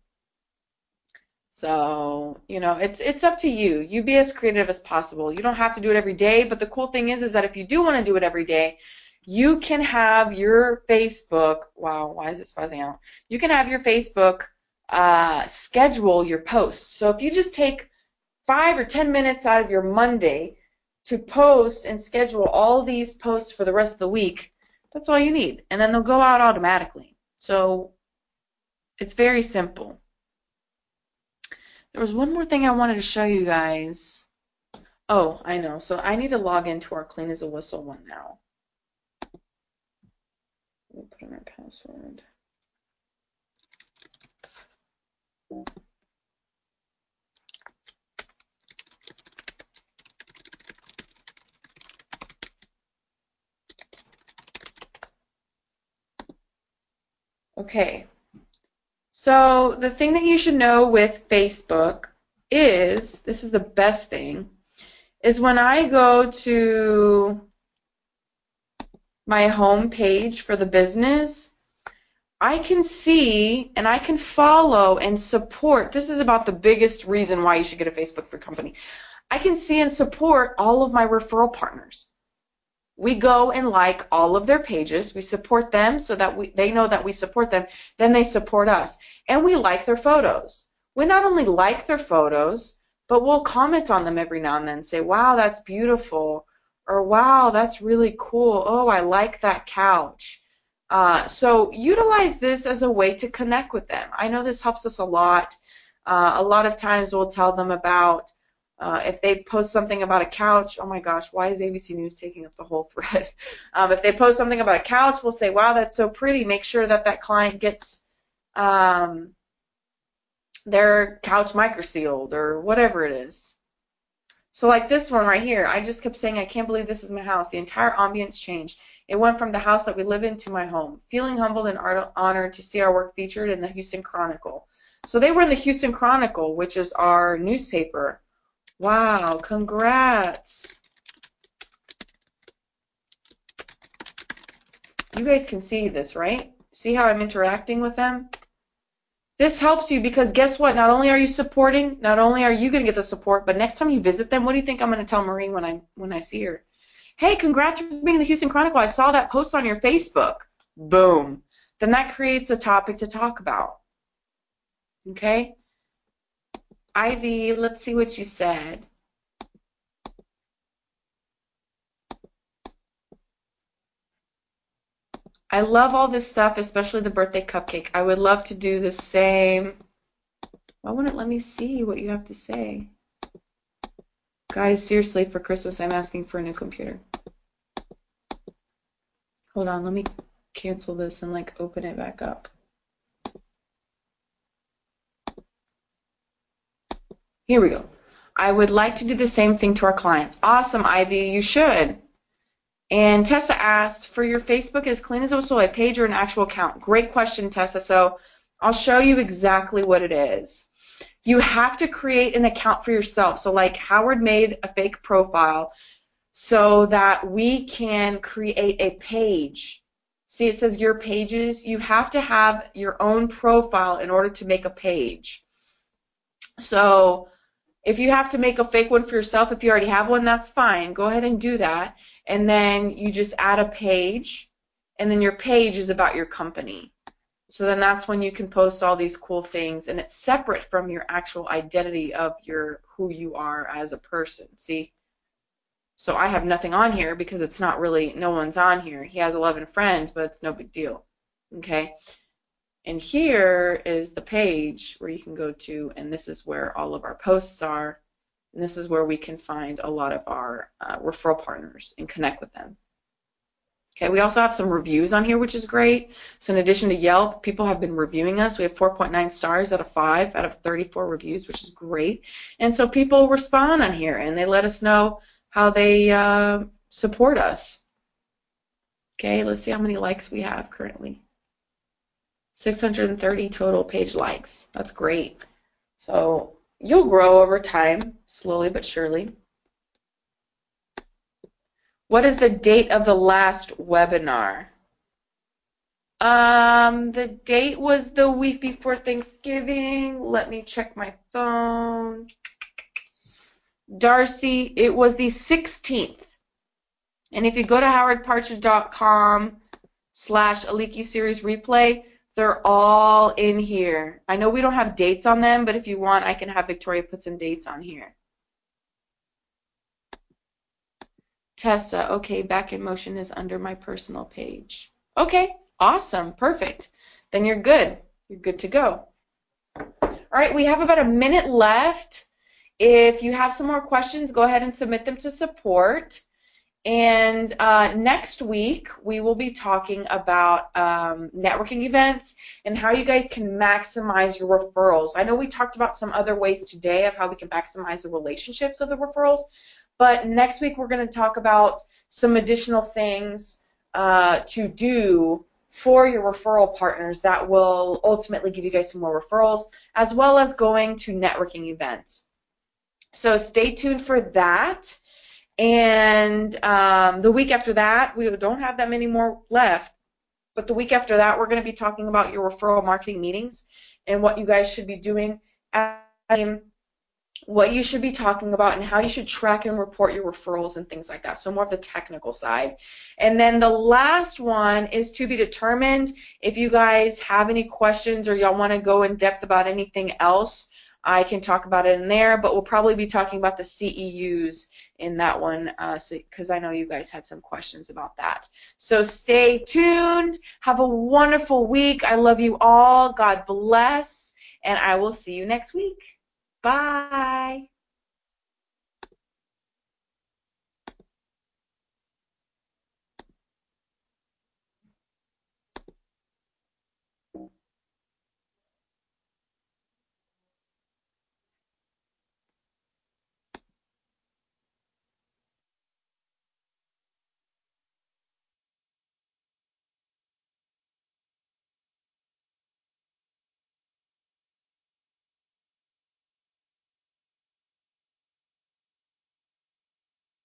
So, you know, it's it's up to you. You be as creative as possible. You don't have to do it every day, but the cool thing is is that if you do want to do it every day, you can have your Facebook, wow, why is it spazzing out? You can have your Facebook uh, schedule your posts. So if you just take five or ten minutes out of your Monday to post and schedule all these posts for the rest of the week, that's all you need. And then they'll go out automatically. So it's very simple. There was one more thing I wanted to show you guys. Oh, I know. So I need to log into our Clean as a Whistle one now. Let me put in our password. Okay. So the thing that you should know with Facebook is, this is the best thing, is when I go to my home page for the business, I can see and I can follow and support. This is about the biggest reason why you should get a Facebook for your company. I can see and support all of my referral partners. We go and like all of their pages. We support them so that we, they know that we support them. Then they support us. And we like their photos. We not only like their photos, but we'll comment on them every now and then. Say, wow, that's beautiful. Or, wow, that's really cool. Oh, I like that couch. Uh, so utilize this as a way to connect with them. I know this helps us a lot. Uh, a lot of times we'll tell them about Uh, if they post something about a couch, oh my gosh, why is A B C News taking up the whole thread? Um, if they post something about a couch, we'll say, wow, that's so pretty. Make sure that that client gets um, their couch microsealed or whatever it is. So like this one right here, I just kept saying, I can't believe this is my house. The entire ambience changed. It went from the house that we live in to my home. Feeling humbled and honored to see our work featured in the Houston Chronicle. So they were in the Houston Chronicle, which is our newspaper. Wow, congrats. You guys can see this, right? See how I'm interacting with them? This helps you because guess what? Not only are you supporting, not only are you going to get the support, but next time you visit them, what do you think I'm going to tell Marie when I when I see her? Hey, congrats for being in the Houston Chronicle. I saw that post on your Facebook. Boom. Then that creates a topic to talk about. Okay? Ivy, let's see what you said. I love all this stuff, especially the birthday cupcake. I would love to do the same. Why wouldn't it let me see what you have to say? Guys, seriously, for Christmas, I'm asking for a new computer. Hold on, let me cancel this and like open it back up. Here we go. I would like to do the same thing to our clients. Awesome, Ivy, you should. And Tessa asked, for your Facebook as clean as a whistle, a page or an actual account? Great question, Tessa. So I'll show you exactly what it is. You have to create an account for yourself. So like Howard made a fake profile so that we can create a page. See, it says your pages. You have to have your own profile in order to make a page. So if you have to make a fake one for yourself, if you already have one, that's fine. Go ahead and do that. And then you just add a page, and then your page is about your company. So then that's when you can post all these cool things, and it's separate from your actual identity of your who you are as a person. See? So I have nothing on here because it's not really, no one's on here. He has eleven friends, but it's no big deal. Okay? And here is the page where you can go to, and this is where all of our posts are. And this is where we can find a lot of our uh, referral partners and connect with them. Okay, we also have some reviews on here, which is great. So in addition to Yelp, people have been reviewing us. We have four point nine stars out of five out of thirty-four reviews, which is great. And so people respond on here, and they let us know how they uh, support us. Okay, let's see how many likes we have currently. six hundred thirty total page likes. That's great. So you'll grow over time, slowly but surely. What is the date of the last webinar? Um, the date was the week before Thanksgiving. Let me check my phone. Darcy, it was the sixteenth. And if you go to howard partridge dot com slash Aliki Series Replay, they're all in here. I know we don't have dates on them, but if you want, I can have Victoria put some dates on here. Tessa, okay, Back in Motion is under my personal page. Okay, awesome, perfect. Then you're good. You're good to go. All right, we have about a minute left. If you have some more questions, go ahead and submit them to support. And uh, next week, we will be talking about um, networking events and how you guys can maximize your referrals. I know we talked about some other ways today of how we can maximize the relationships of the referrals, but next week we're going to talk about some additional things uh, to do for your referral partners that will ultimately give you guys some more referrals, as well as going to networking events. So stay tuned for that. And um, the week after that, we don't have that many more left, but the week after that, we're going to be talking about your referral marketing meetings and what you guys should be doing at what you should be talking about and how you should track and report your referrals and things like that. So more of the technical side. And then the last one is to be determined. If you guys have any questions or y'all want to go in depth about anything else, I can talk about it in there, but we'll probably be talking about the C E Us in that one uh, so, because I know you guys had some questions about that. So stay tuned. Have a wonderful week. I love you all. God bless. And I will see you next week. Bye.